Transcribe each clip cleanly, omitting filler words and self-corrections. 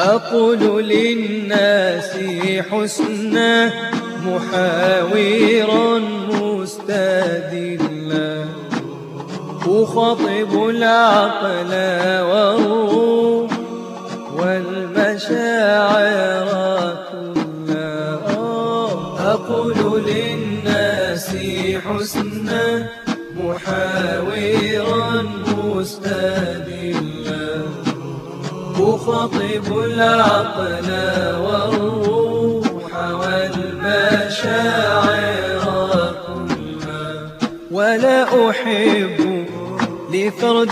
أقول للناس حسنا محاورا مستدلا، أخاطب العقل والروح والمشاعر كلها. أقول للناس حسنا محاورا مستدلا، أخاطب العقل والروح والمشاعر كلها، ولا أحب لفرد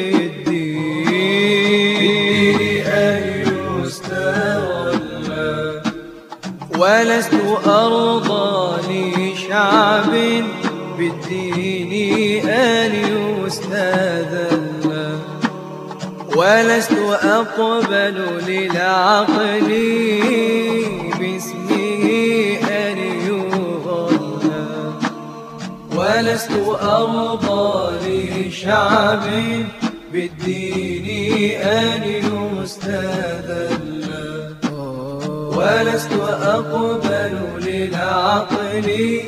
بالدين أن يستغلى، ولست أرضى لشعب بالدين أن يستذل، ولست أقبل للعقل باسمه أن يغلى، ولست أرضى لشعب بالدين أن يستذل، ولست أقبل للعقل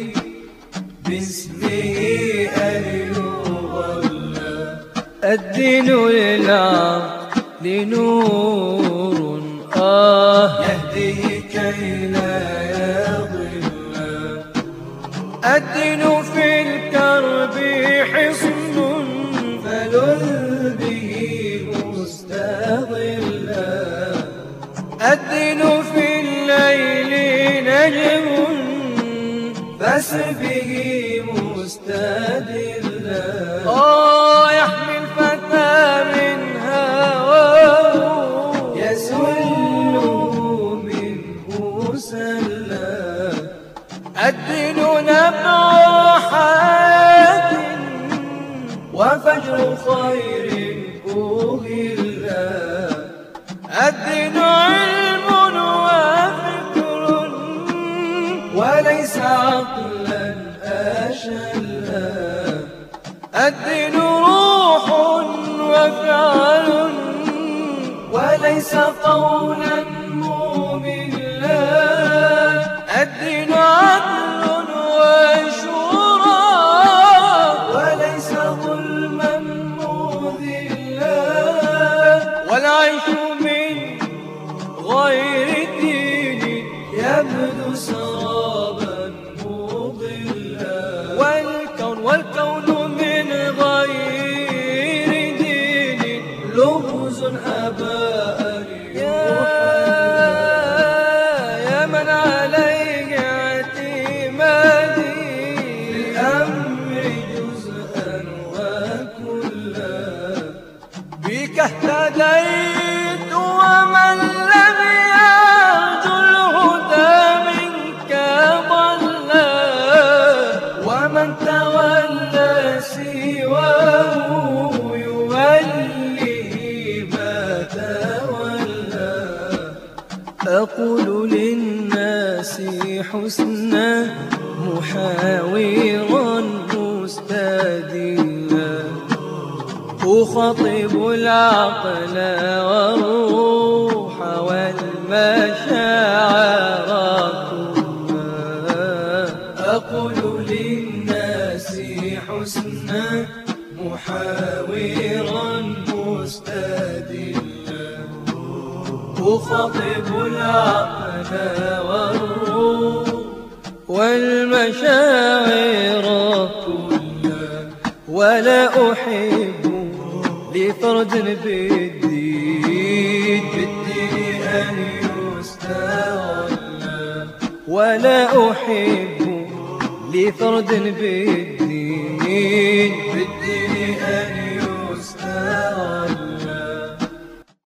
باسمه أن يغلى. الدين للعقل نور يهديه كي لا يضل، الدين في الكرب حصن فلذ به مستظلا، الدين في الليل نجم فاسر به مستدلا، يحمي الفتى من هواه يسله منه سلا، الدين نبع حياة وفجر خير أهلا، الدين علم وفكر وليس عقلا أشلا، الدين روح وفعل وليس قولا مملا، الدين عدل وشورى وليس ظلما مذلا، والعيش من غير الدين يبدو سرابا مضلا، والكون من غير دين لغز أباء يا من عليه اعتمادي الأمر جزءا وكلا، بك اهتديت ومن لم يرجو الهدى منك ضلا، ومن تولى سواه يوليه ما تولى. أقول للناس حسنا محاورا مستدلا، أخاطب العقل والروح والمشاعر كلها، أقول للناس حسنا محاورا مستدلا، أخاطب العقل والروح والمشاعر كلها، ولا أحب لفرد بالدين أن يستغلى، ولا أحب لفرد بالدين أن يستغلى.